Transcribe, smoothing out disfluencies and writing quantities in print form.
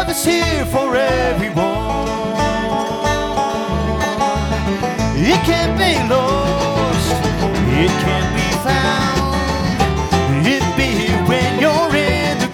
love is here for everyone. It can't be lost, it can't be found.